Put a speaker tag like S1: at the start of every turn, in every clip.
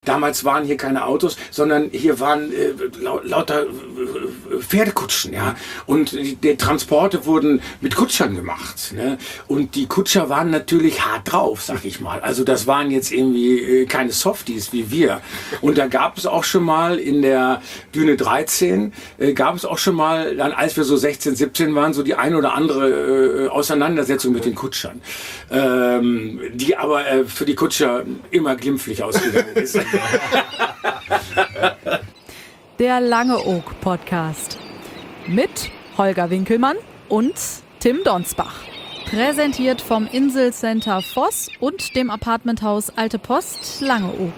S1: Damals waren hier keine Autos, sondern hier waren lauter Pferdekutschen, ja. Und die Transporte wurden mit Kutschern gemacht, ne? Und die Kutscher waren natürlich hart drauf, sag ich mal. Also das waren jetzt irgendwie keine Softies wie wir. Und da gab es auch schon mal in der Düne 13, gab es auch schon mal, dann als wir so 16, 17 waren, so die ein oder andere Auseinandersetzung mit den Kutschern. Die aber für die Kutscher immer glimpflich ausgegangen ist.
S2: Der Langeoog Podcast mit Holger Winkelmann und Tim Donsbach. Präsentiert vom Inselcenter Voss und dem Apartmenthaus Alte Post Langeoog.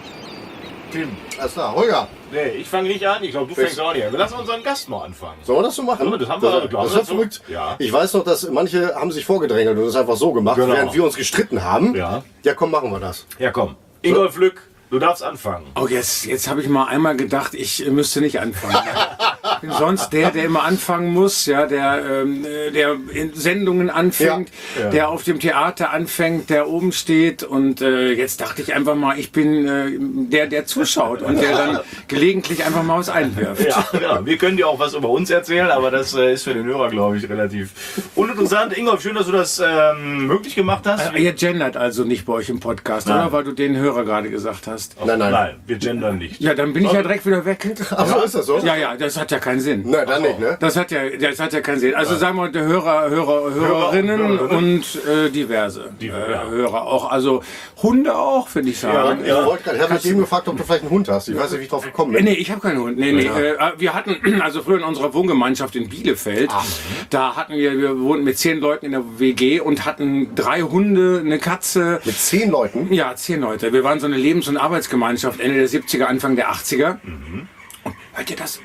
S3: Tim, alles klar. Holger.
S4: Nee, ich fange nicht an. Ich glaube, du fängst auch nicht an. Wir lassen unseren Gast mal anfangen.
S3: Sollen wir das so machen?
S4: Ja, das haben wir,
S3: das ist verrückt.
S4: Ja.
S3: Ich weiß noch, dass manche haben sich vorgedrängelt und das einfach so gemacht, während wir uns gestritten haben.
S4: Ja.
S3: Ja, komm, machen wir das.
S4: Ja, komm. Ingolf Lück, du darfst anfangen.
S1: Oh, jetzt habe ich mal einmal gedacht, ich müsste nicht anfangen. Ich bin sonst der immer anfangen muss, ja, der in Sendungen anfängt,
S4: Ja.
S1: der auf dem Theater anfängt, der oben steht. Und jetzt dachte ich einfach mal, ich bin der zuschaut und der dann gelegentlich einfach mal was einwirft.
S4: Ja, wir können dir auch was über uns erzählen, aber das ist für den Hörer, glaube ich, relativ uninteressant. Ingolf, schön, dass du das möglich gemacht hast.
S1: Ihr gendert also nicht bei euch im Podcast,
S4: Nein.
S1: oder? Weil du den Hörer gerade gesagt hast.
S3: Nein.
S4: Wir gendern nicht.
S1: Ja, dann bin ich ja direkt wieder weg.
S3: Ach so, ist das so?
S1: Ja, das hat ja keinen Sinn.
S3: Nein, dann nicht, ne?
S1: Das hat ja keinen Sinn. Also sagen wir der Hörerinnen und diverse Hörer auch. Also Hunde auch, finde ich sagen.
S3: Ich habe mich eben gefragt, ob du vielleicht einen Hund hast. Ich weiß nicht, wie ich drauf gekommen bin.
S1: Nee, ich habe keinen Hund. Nee. Wir hatten, also früher in unserer Wohngemeinschaft in Bielefeld, da hatten wir wohnten mit 10 Leuten in der WG und hatten 3 Hunde, eine Katze.
S3: Mit 10 Leuten?
S1: Ja, 10 Leute. Wir waren so eine Lebens- und Arbeitsgemeinschaft Ende der 70er, Anfang der 80er. Und hört ihr das?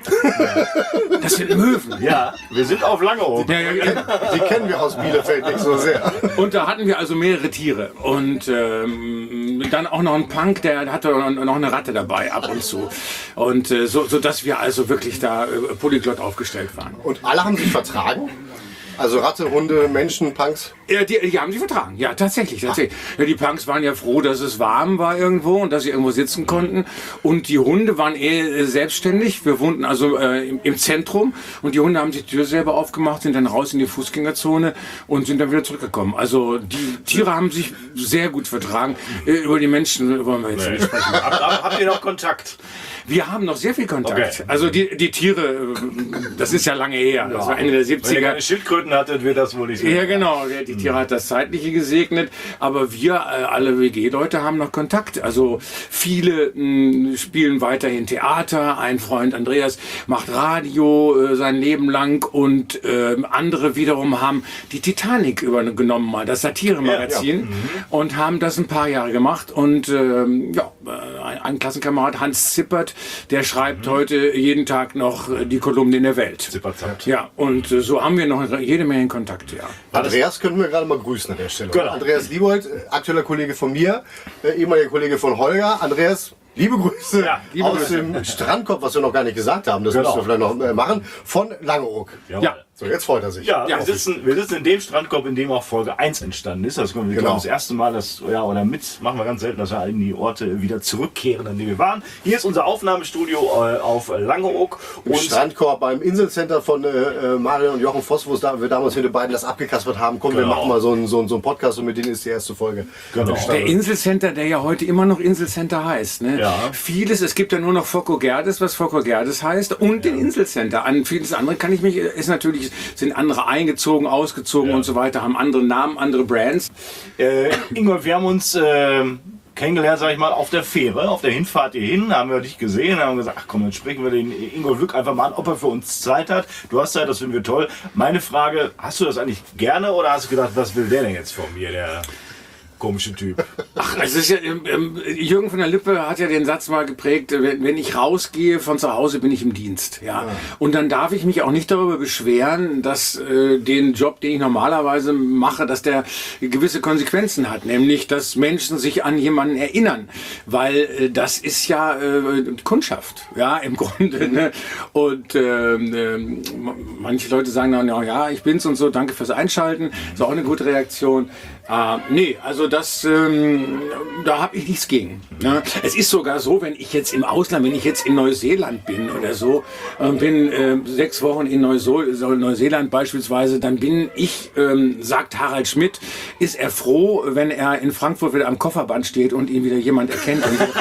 S1: Das sind Möwen.
S4: Ja, wir sind auf Langeoog.
S1: Ja.
S3: Die kennen wir aus Bielefeld nicht so sehr.
S1: Und da hatten wir also mehrere Tiere. Und dann auch noch ein Punk, der hatte noch eine Ratte dabei ab und zu. Und so dass wir also wirklich da polyglott aufgestellt waren.
S3: Und alle haben sich vertragen? Also Ratte, Hunde, Menschen, Punks?
S1: Die haben sie vertragen, ja, tatsächlich. Ja, die Punks waren ja froh, dass es warm war irgendwo und dass sie irgendwo sitzen konnten. Und die Hunde waren selbstständig. Wir wohnten also im Zentrum und die Hunde haben sich die Tür selber aufgemacht, sind dann raus in die Fußgängerzone und sind dann wieder zurückgekommen. Also die Tiere haben sich sehr gut vertragen. Über die Menschen wollen wir jetzt nicht sprechen.
S4: Habt ihr noch Kontakt?
S1: Wir haben noch sehr viel Kontakt.
S4: Okay.
S1: Also die Tiere, das ist ja lange her. Das war Ende der 70er.
S4: Wenn ihr keine Schildkröten hattet, wird das wohl nicht so.
S1: Ja, genau. Die Tiere hat das Zeitliche gesegnet. Aber wir, alle WG-Leute, haben noch Kontakt. Also viele spielen weiterhin Theater. Ein Freund, Andreas, macht Radio sein Leben lang. Und andere wiederum haben die Titanic übergenommen, mal das Satiremagazin. Und haben das ein paar Jahre gemacht. Und ein Klassenkamerad, Hans Zippert, der schreibt heute jeden Tag noch die Kolumnen in der Welt.
S4: Zipperzeit.
S1: Ja, und so haben wir noch jede Menge Kontakt, ja.
S3: Andreas können wir gerade mal grüßen an der Stelle.
S4: Genau.
S3: Andreas Liebold, aktueller Kollege von mir, ehemaliger Kollege von Holger. Andreas, liebe Grüße aus dem Strandkorb, was wir noch gar nicht gesagt haben, das müssen wir vielleicht noch machen, von Langeoog.
S1: Ja.
S3: So, jetzt freut er sich.
S4: Ja, wir sitzen in dem Strandkorb, in dem auch Folge 1 entstanden ist. Das kommt das erste Mal, machen wir ganz selten, dass wir in die Orte wieder zurückkehren, an die wir waren. Hier ist unser Aufnahmestudio auf Langeoog.
S3: Im Strandkorb beim Inselcenter von Mario und Jochen Voss, wo wir damals mit den beiden das abgekaspert haben. Komm, wir machen mal so einen Podcast und mit denen ist die erste Folge.
S4: Genau.
S1: Der Inselcenter, der ja heute immer noch Inselcenter heißt. Ne?
S4: Ja.
S1: Vieles, es gibt ja nur noch Focko Gerdes, was Focko Gerdes heißt, und den Inselcenter. An vieles andere sind andere eingezogen, ausgezogen und so weiter, haben andere Namen, andere Brands.
S4: Ingolf, wir haben uns kennengelernt, sag ich mal, auf der Fähre, auf der Hinfahrt hierhin, haben wir dich gesehen, haben gesagt, ach komm, jetzt sprechen wir den Ingolf Lück einfach mal an, ob er für uns Zeit hat. Du hast Zeit, das finden wir toll. Meine Frage, hast du das eigentlich gerne oder hast du gedacht, was will der denn jetzt von mir, der komische Typ?
S1: Ach, es ist ja, Jürgen von der Lippe hat ja den Satz mal geprägt, wenn ich rausgehe von zu Hause, bin ich im Dienst. Ja. Und dann darf ich mich auch nicht darüber beschweren, dass den Job, den ich normalerweise mache, dass der gewisse Konsequenzen hat. Nämlich, dass Menschen sich an jemanden erinnern. Weil das ist ja Kundschaft, ja, im Grunde. Ne? Und manche Leute sagen dann, ja, ich bin's und so, danke fürs Einschalten. Ist auch eine gute Reaktion. Nee, also also das, da habe ich nichts gegen. Ne? Es ist sogar so, wenn ich jetzt im Ausland, wenn ich jetzt in Neuseeland bin oder so, bin 6 Wochen in Neuseeland beispielsweise, dann bin ich, sagt Harald Schmidt, ist er froh, wenn er in Frankfurt wieder am Kofferband steht und ihn wieder jemand erkennt.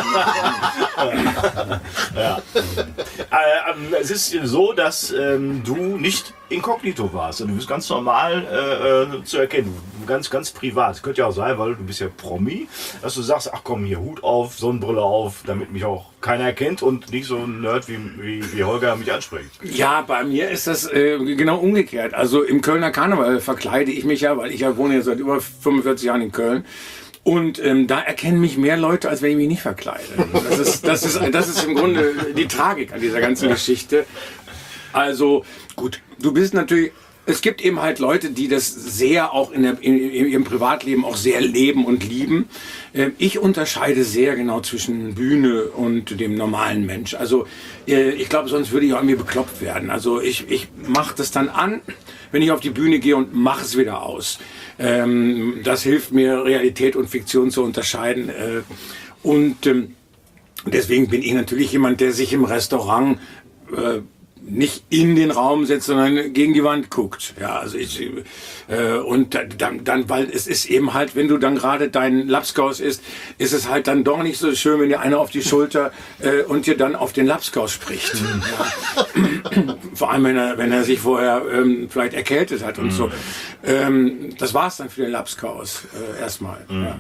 S4: Ja. Es ist so, dass du nicht inkognito warst. Du bist ganz normal zu erkennen. Ganz, ganz privat. Könnte ja auch sein, weil du bist ja Promi, dass du sagst, ach komm, hier Hut auf, Sonnenbrille auf, damit mich auch keiner erkennt und nicht so ein Nerd wie Holger mich anspricht.
S1: Ja, bei mir ist das genau umgekehrt. Also im Kölner Karneval verkleide ich mich ja, weil ich ja wohne ja seit über 45 Jahren in Köln. Und da erkennen mich mehr Leute, als wenn ich mich nicht verkleide. Das ist im Grunde die Tragik an dieser ganzen Geschichte. Also gut, du bist natürlich, es gibt eben halt Leute, die das sehr auch in ihrem Privatleben auch sehr leben und lieben. Ich unterscheide sehr genau zwischen Bühne und dem normalen Mensch. Also ich glaube, sonst würde ich auch irgendwie bekloppt werden. Also ich mache das dann an, wenn ich auf die Bühne gehe und mache es wieder aus. Das hilft mir, Realität und Fiktion zu unterscheiden. Und deswegen bin ich natürlich jemand, der sich im Restaurant nicht in den Raum setzt, sondern gegen die Wand guckt. Ja, also und dann, weil es ist eben halt, wenn du dann gerade deinen Lapskaus isst, ist es halt dann doch nicht so schön, wenn dir einer auf die Schulter und dir dann auf den Lapskaus spricht. Ja. Vor allem, wenn er sich vorher vielleicht erkältet hat und so. Das war's dann für den Lapskaus erstmal. Ja.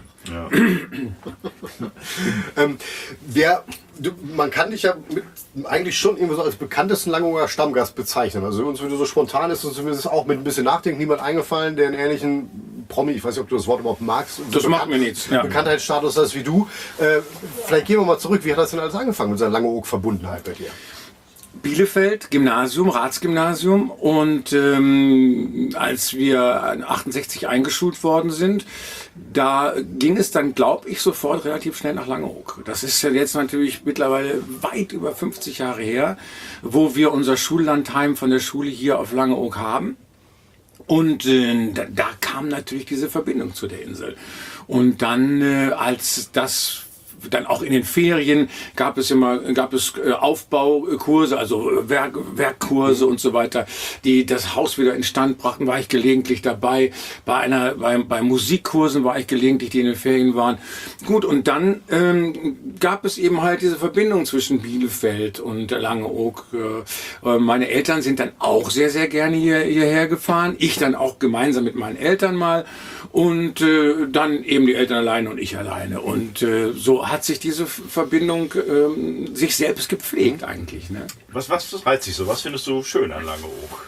S3: Ja. Man kann dich ja eigentlich schon irgendwie so als bekanntesten Langeoger Stammgast bezeichnen. Also uns, wenn du so spontan ist, uns zumindest auch mit ein bisschen Nachdenken niemand eingefallen, der einen ähnlichen Promi, ich weiß nicht, ob du das Wort überhaupt magst.
S1: Das macht mir nichts. Ja.
S3: Bekanntheitsstatus hast wie du. Vielleicht gehen wir mal zurück. Wie hat das denn alles angefangen mit seiner Langeoog-Verbundenheit bei dir?
S1: Bielefeld, Gymnasium, Ratsgymnasium, und als wir 68 eingeschult worden sind, da ging es dann, glaube ich, sofort relativ schnell nach Langeoog. Das ist ja jetzt natürlich mittlerweile weit über 50 Jahre her, wo wir unser Schullandheim von der Schule hier auf Langeoog haben. Und da kam natürlich diese Verbindung zu der Insel. Und dann, als das dann auch in den Ferien gab es Aufbaukurse, also Werkkurse und so weiter, die das Haus wieder instand brachten, war ich gelegentlich dabei. Bei Musikkursen war ich gelegentlich, die in den Ferien waren. Gut, und dann gab es eben halt diese Verbindung zwischen Bielefeld und Langeoog. Meine Eltern sind dann auch sehr, sehr gerne hierher gefahren. Ich dann auch gemeinsam mit meinen Eltern mal. Und dann eben die Eltern alleine und ich alleine. Und so hat sich diese Verbindung sich selbst gepflegt eigentlich. Ne?
S4: Was reizt dich so? Was findest du schön an Langeoog?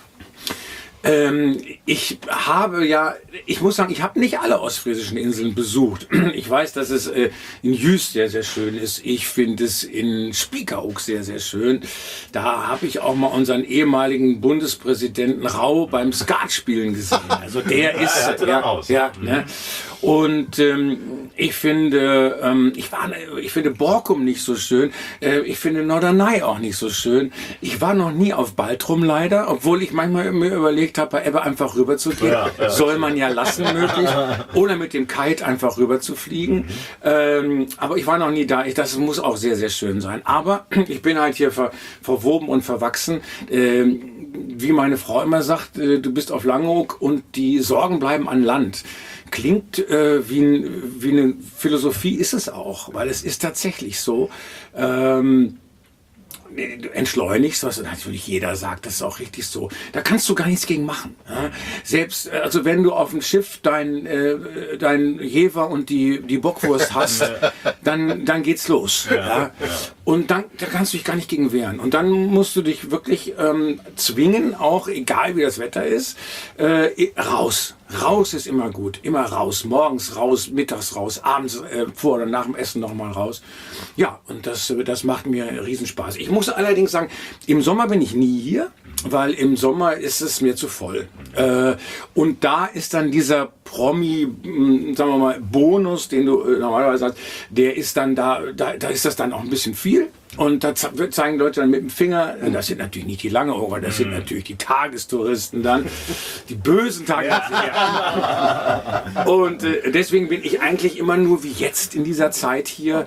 S1: Ich muss sagen, ich habe nicht alle ostfriesischen Inseln besucht. Ich weiß, dass es in Jüst sehr, sehr schön ist. Ich finde es in Spiekeroog sehr, sehr schön. Da habe ich auch mal unseren ehemaligen Bundespräsidenten Rau beim Skatspielen gesehen. Also der ist ne? Und ich finde Borkum nicht so schön. Ich finde Norderney auch nicht so schön. Ich war noch nie auf Baltrum leider, obwohl ich manchmal mir überlegt habe, bei Ebbe einfach rüber zu gehen. Ja. Soll man ja lassen möglich. Oder mit dem Kite einfach rüber zu fliegen. Aber ich war noch nie da. Das muss auch sehr, sehr schön sein. Aber ich bin halt hier verwoben und verwachsen. Wie meine Frau immer sagt, du bist auf Langeoog und die Sorgen bleiben an Land. Klingt wie eine Philosophie, ist es auch, weil es ist tatsächlich so. Du entschleunigst, was natürlich jeder sagt, das ist auch richtig so. Da kannst du gar nichts gegen machen. Ja? Selbst, also wenn du auf dem Schiff dein Jever und die Bockwurst hast, dann geht's los. Ja? Und da kannst du dich gar nicht gegen wehren. Und dann musst du dich wirklich zwingen, auch egal wie das Wetter ist, raus. Raus ist immer gut, immer raus. Morgens raus, mittags raus, abends vor oder nach dem Essen nochmal raus. Ja, und das macht mir Riesenspaß. Ich muss allerdings sagen, im Sommer bin ich nie hier, weil im Sommer ist es mir zu voll. Und da ist dann dieser Promi, sagen wir mal, Bonus, den du normalerweise hast, der ist dann da ist das dann auch ein bisschen viel. Und da zeigen Leute dann mit dem Finger, das sind natürlich nicht die Langeohrer, das sind natürlich die Tagestouristen dann, die bösen Tagestouristen. Und deswegen bin ich eigentlich immer nur wie jetzt in dieser Zeit hier,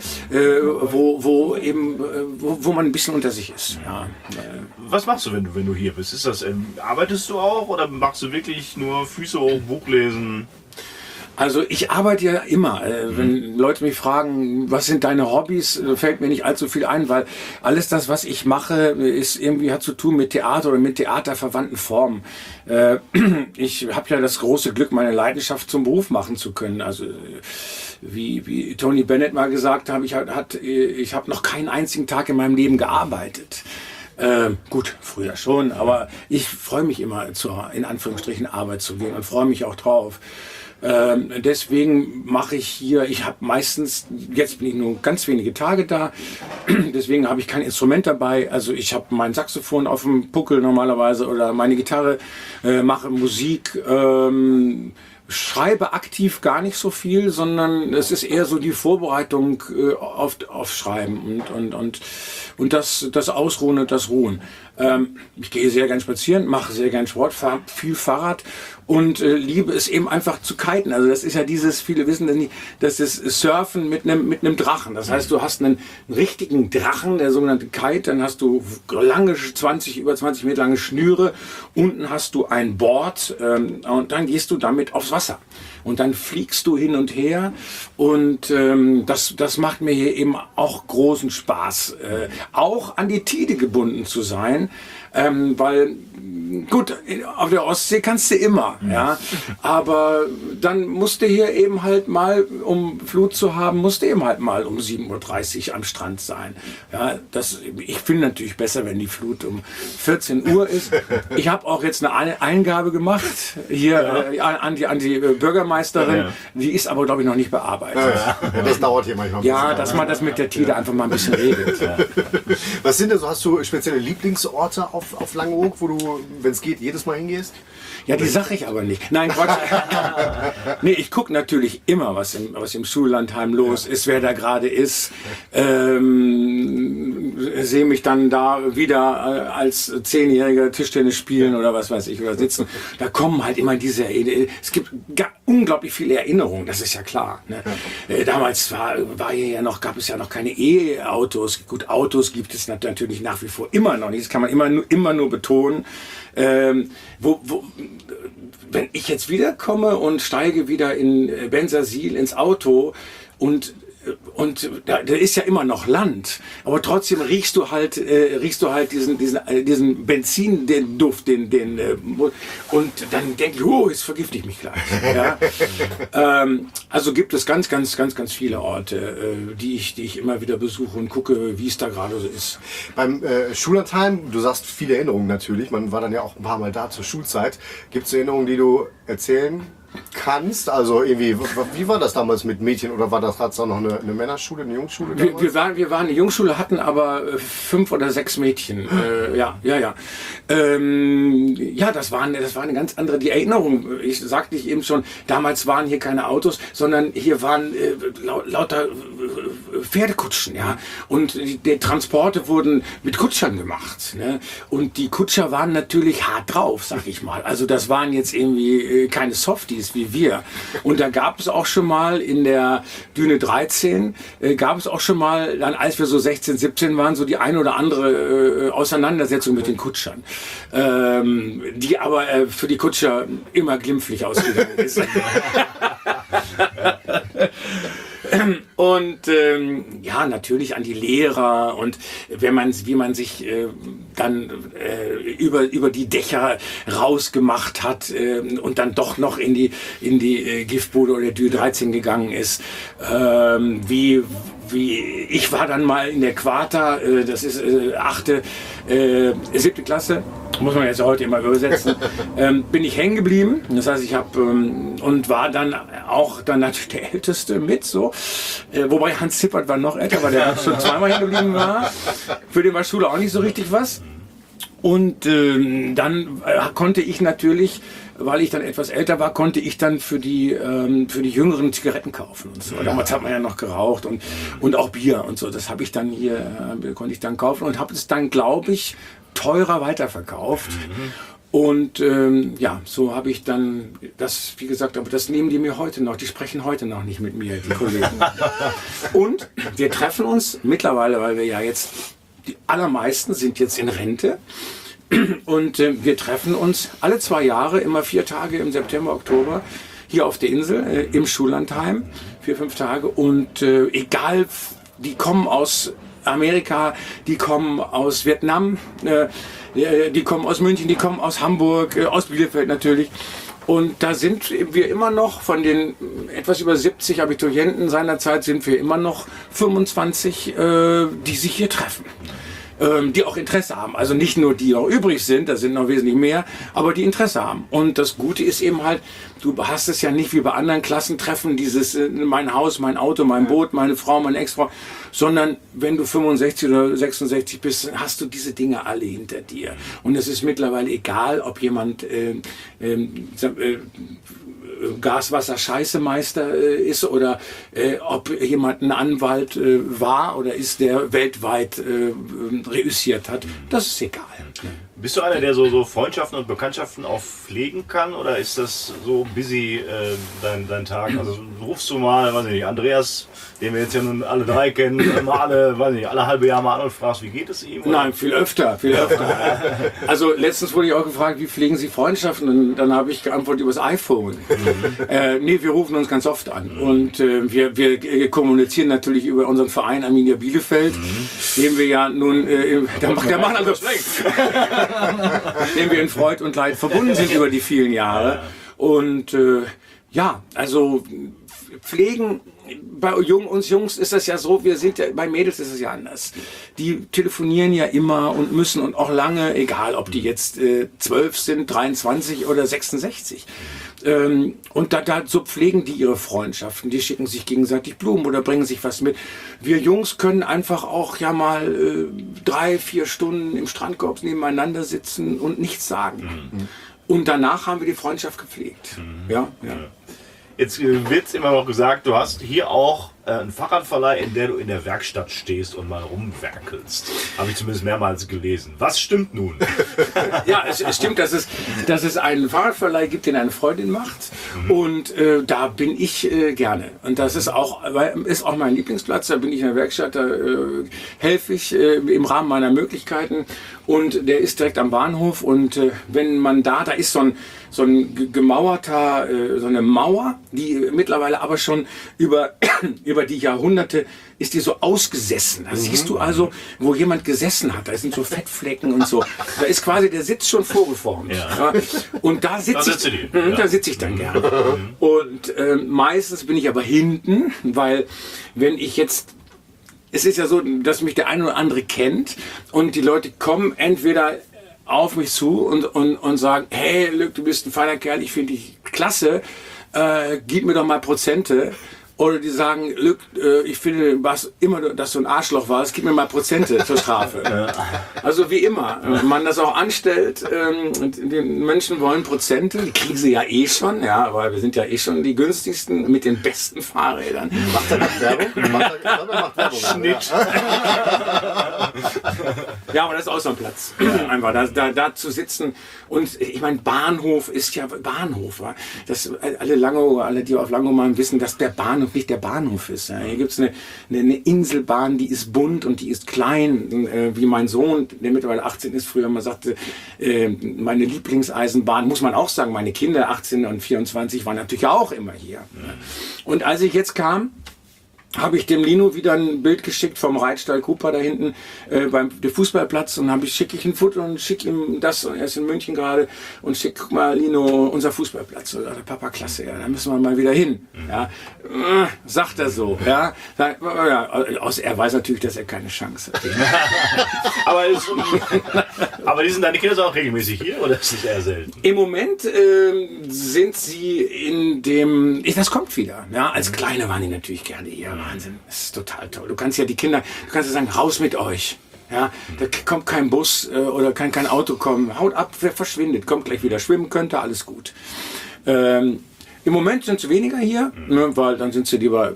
S1: wo man ein bisschen unter sich ist. Ja.
S4: Was machst du, wenn du hier bist? Ist das, arbeitest du auch oder machst du wirklich nur Füße hoch, Buch lesen?
S1: Also ich arbeite ja immer. Wenn Leute mich fragen, was sind deine Hobbys, fällt mir nicht allzu viel ein, weil alles das, was ich mache, ist irgendwie hat zu tun mit Theater oder mit theaterverwandten Formen. Ich habe ja das große Glück, meine Leidenschaft zum Beruf machen zu können. Also wie Tony Bennett mal gesagt hat, ich habe noch keinen einzigen Tag in meinem Leben gearbeitet. Gut, früher schon, aber ich freue mich immer zur, in Anführungsstrichen, Arbeit zu gehen und freue mich auch drauf. Deswegen mache ich hier, ich habe meistens, jetzt bin ich nur ganz wenige Tage da, deswegen habe ich kein Instrument dabei, also ich habe mein Saxophon auf dem Puckel normalerweise oder meine Gitarre, mache Musik, schreibe aktiv gar nicht so viel, sondern es ist eher so die Vorbereitung auf Schreiben und das Ausruhen und das Ruhen. Ich gehe sehr gern spazieren, mache sehr gern Sport, fahre viel Fahrrad und liebe es eben einfach zu kiten. Also das ist ja dieses, viele wissen das nicht, das ist Surfen mit einem Drachen. Das heißt, du hast einen richtigen Drachen, der sogenannte Kite, dann hast du lange über 20 Meter lange Schnüre, unten hast du ein Board und dann gehst du damit aufs Wasser. Und dann fliegst du hin und her und das macht mir hier eben auch großen Spaß, auch an die Tide gebunden zu sein, weil gut, auf der Ostsee kannst du immer, ja, aber dann musst du hier eben halt mal, um Flut zu haben, musst du eben halt mal um 7:30 Uhr am Strand sein. Ja, ich finde natürlich besser, wenn die Flut um 14 Uhr ist. Ich habe auch jetzt eine Eingabe gemacht hier an die Bürgermeisterin, die ist aber, glaube ich, noch nicht bearbeitet.
S3: Das dauert hier manchmal.
S1: Ja, dass man das mit der Tide einfach mal ein bisschen regelt. Ja.
S3: Was sind denn so, hast du spezielle Lieblingsorte auf Langeoog, wo du, wenn es geht, jedes Mal hingehst?
S1: Ja, die sage ich aber nicht. Nein, Quatsch. Nee, ich gucke natürlich immer, was im Schullandheim los ist, wer da gerade ist. Sehe mich dann da wieder als 10-Jähriger Tischtennis spielen oder was weiß ich, oder sitzen. Da kommen halt immer es gibt unglaublich viele Erinnerungen, das ist ja klar. Ne? Damals gab es ja noch keine E-Autos. Gut, Autos gibt es natürlich nach wie vor immer noch nicht. Das kann man immer nur betonen. Wenn ich jetzt wiederkomme und steige wieder in Bensersiel ins Auto und da ist ja immer noch Land, aber trotzdem riechst du halt diesen Benzin, den Duft, und dann denke ich, jetzt vergifte ich mich gleich. Ja? Also gibt es ganz viele Orte, die ich immer wieder besuche und gucke, wie es da gerade so ist.
S3: Beim Schullandheim, du sagst viele Erinnerungen natürlich, man war dann ja auch ein paar Mal da zur Schulzeit. Gibt es Erinnerungen, die du erzählen kannst? Also irgendwie, wie war das damals mit Mädchen oder hat's auch noch eine Männerschule, eine Jungsschule?
S1: Wir waren eine Jungsschule, hatten aber 5 oder 6 Mädchen. Ja, das war eine ganz andere, die Erinnerung. Ich sagte ich eben schon, damals waren hier keine Autos, sondern hier waren lauter Pferdekutschen, ja. Und die Transporte wurden mit Kutschern gemacht, ne? Und die Kutscher waren natürlich hart drauf, sag ich mal. Also das waren jetzt irgendwie keine Softies wie wir. Und da gab es auch schon mal in der Düne 13, dann als wir so 16, 17 waren, so die eine oder andere Auseinandersetzung mit den Kutschern. Die aber für die Kutscher immer glimpflich ausgegangen ist. Und natürlich an die Lehrer und wie man sich dann über die Dächer rausgemacht hat und dann doch noch in die Giftbude oder Dü 13 gegangen ist. Ich war dann mal in der Quarta, das ist 7. Klasse, muss man jetzt heute immer übersetzen, bin ich hängen geblieben. Das heißt, ich habe und war dann auch natürlich der Älteste mit, so. Wobei Hans Zippert war noch älter, weil der schon zweimal hängen geblieben war. Für den war Schule auch nicht so richtig was. Und dann konnte ich natürlich, weil ich dann etwas älter war, konnte ich dann für die Jüngeren Zigaretten kaufen und so. Damals hat man ja noch geraucht und auch Bier und so. Das habe ich dann konnte ich dann kaufen und habe es dann, glaube ich, teurer weiterverkauft. Und so habe ich dann das, wie gesagt, aber das nehmen die mir heute noch, die sprechen heute noch nicht mit mir, die Kollegen. Und wir treffen uns mittlerweile, weil wir ja jetzt, die allermeisten sind jetzt in Rente. Und wir treffen uns alle 2 Jahre, immer 4 Tage im September, Oktober, hier auf der Insel, im Schullandheim, 4, 5 Tage. Und egal, die kommen aus Amerika, die kommen aus Vietnam, die kommen aus München, die kommen aus Hamburg, aus Bielefeld natürlich. Und da sind wir immer noch, von den etwas über 70 Abiturienten seinerzeit, sind wir immer noch 25, die sich hier treffen. Die auch Interesse haben. Also nicht nur die noch übrig sind, da sind noch wesentlich mehr, aber die Interesse haben. Und das Gute ist eben halt, du hast es ja nicht wie bei anderen Klassentreffen, dieses mein Haus, mein Auto, mein Boot, meine Frau, meine Ex-Frau, sondern wenn du 65 oder 66 bist, hast du diese Dinge alle hinter dir. Und es ist mittlerweile egal, ob jemand Gas-Wasser-Scheiße-Meister ist oder ob jemand ein Anwalt war oder ist, der weltweit reüssiert hat. Das ist egal.
S4: Bist du einer, der so Freundschaften und Bekanntschaften auch pflegen kann oder ist das so busy dein Tag? Also rufst du mal, weiß ich nicht, Andreas, den wir jetzt ja nun alle 3 kennen, mal alle halbe Jahr mal an und fragst, wie geht es ihm? Oder?
S1: Nein, viel öfter. Also letztens wurde ich auch gefragt, wie pflegen Sie Freundschaften? Und dann habe ich geantwortet über das iPhone. Nee, wir rufen uns ganz oft an. Und wir kommunizieren natürlich über unseren Verein Arminia Bielefeld, den wir ja nun, der macht also dem wir in Freud und Leid verbunden sind über die vielen Jahre. Und also pflegen, bei uns Jungs ist das ja so, bei Mädels ist es ja anders. Die telefonieren ja immer und müssen und auch lange, egal ob die jetzt 12 sind, 23 oder 66. Und so pflegen die ihre Freundschaften. Die schicken sich gegenseitig Blumen oder bringen sich was mit. Wir Jungs können einfach auch ja mal 3, 4 Stunden im Strandkorb nebeneinander sitzen und nichts sagen. Und danach haben wir die Freundschaft gepflegt. Ja.
S4: Jetzt wird immer noch gesagt, du hast hier auch einen Fahrradverleih, in der du in der Werkstatt stehst und mal rumwerkelst. Habe ich zumindest mehrmals gelesen. Was stimmt nun?
S1: Ja, es stimmt, dass es einen Fahrradverleih gibt, den eine Freundin macht. Und da bin ich gerne. Und das ist auch mein Lieblingsplatz. Da bin ich in der Werkstatt, da helfe ich im Rahmen meiner Möglichkeiten. Und der ist direkt am Bahnhof. Und wenn man da ist so ein gemauerter, so eine Mauer, die mittlerweile aber schon über die Jahrhunderte ist die so ausgesessen. Da siehst du also, wo jemand gesessen hat. Da sind so Fettflecken und so. Da ist quasi der Sitz schon vorgeformt. Ja. Und da sitze ich dann gerne. Und meistens bin ich aber hinten, weil wenn ich jetzt... Es ist ja so, dass mich der eine oder andere kennt und die Leute kommen entweder auf mich zu und sagen, hey Lück, du bist ein feiner Kerl, ich finde dich klasse, gib mir doch mal Prozente. Oder die sagen, Lück, ich finde, dass du ein Arschloch warst, gib mir mal Prozente zur Strafe. Also wie immer, wenn man das auch anstellt, die Menschen wollen Prozente, die kriegen sie ja eh schon, ja, weil wir sind ja eh schon die günstigsten mit den besten Fahrrädern.
S3: Macht er noch Werbung? Macht Werbung.
S4: Schnitt.
S1: Ja, aber das ist auch so ein Platz. Einfach da zu sitzen. Und ich meine, Bahnhof ist ja Bahnhof. Das, alle, die auf Langeoog mal wissen, dass der Bahnhof nicht der Bahnhof ist. Hier gibt es eine Inselbahn, die ist bunt und die ist klein, wie mein Sohn, der mittlerweile 18 ist, früher mal sagte, meine Lieblingseisenbahn, muss man auch sagen, meine Kinder 18 und 24 waren natürlich auch immer hier. Und als ich jetzt kam, habe ich dem Lino wieder ein Bild geschickt vom Reitstall Cooper da hinten beim Fußballplatz und schicke ich ein Foto und schicke ihm das, er ist in München gerade, und guck mal Lino, unser Fußballplatz. Und sagt, Papa, klasse, ja, da müssen wir mal wieder hin. Ja, sagt er so. Ja, er weiß natürlich, dass er keine Chance hat.
S4: aber sind deine Kinder auch regelmäßig hier oder ist es eher selten?
S1: Im Moment sind sie das kommt wieder. Ja, als Kleine waren die natürlich gerne hier. Wahnsinn, das ist total toll. Du kannst ja sagen, raus mit euch. Ja, da kommt kein Bus oder kann kein Auto kommen. Haut ab, wer verschwindet, kommt gleich wieder schwimmen könnte, alles gut. Im Moment sind es weniger hier, ne, weil dann sind sie lieber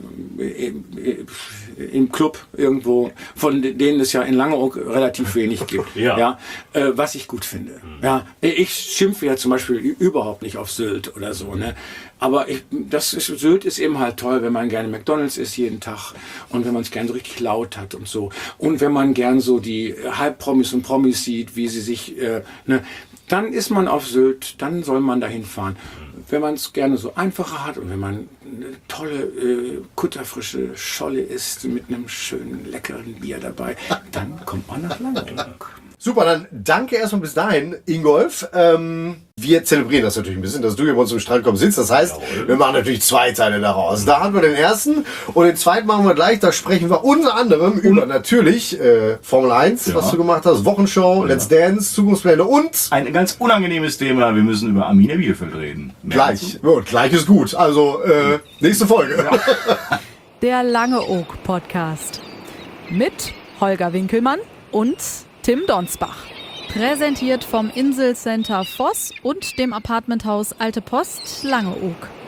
S1: im Club irgendwo, von denen es ja in Langeoog relativ wenig gibt. Ja. Was ich gut finde. Ja, ich schimpfe ja zum Beispiel überhaupt nicht auf Sylt oder so. Ne? Aber Sylt ist eben halt toll, wenn man gerne McDonald's isst jeden Tag und wenn man es gerne so richtig laut hat und so. Und wenn man gern so die Halbpromis und Promis sieht, wie sie sich... dann ist man auf Sylt, dann soll man dahin fahren. Wenn man es gerne so einfacher hat und wenn man eine tolle, kutterfrische Scholle isst mit einem schönen, leckeren Bier dabei, dann kommt man nach Langeoog.
S3: Super, dann danke erstmal bis dahin, Ingolf. Wir zelebrieren das natürlich ein bisschen, dass du hier bei uns im Strand kommst sitzt. Das heißt, wir machen natürlich 2 Teile daraus. Da haben wir den ersten und den zweiten machen wir gleich. Da sprechen wir unter anderem über natürlich Formel 1, was du gemacht hast, Wochenshow, Let's Dance, Zukunftspläne und...
S4: Ein ganz unangenehmes Thema, wir müssen über Arminia Bielefeld reden.
S3: Gleich. Ja, gleich ist gut. Also, nächste Folge. Ja.
S2: Der Langeoog Podcast mit Holger Winkelmann und Tim Donsbach. Präsentiert vom Inselcenter Voss und dem Apartmenthaus Alte Post Langeoog.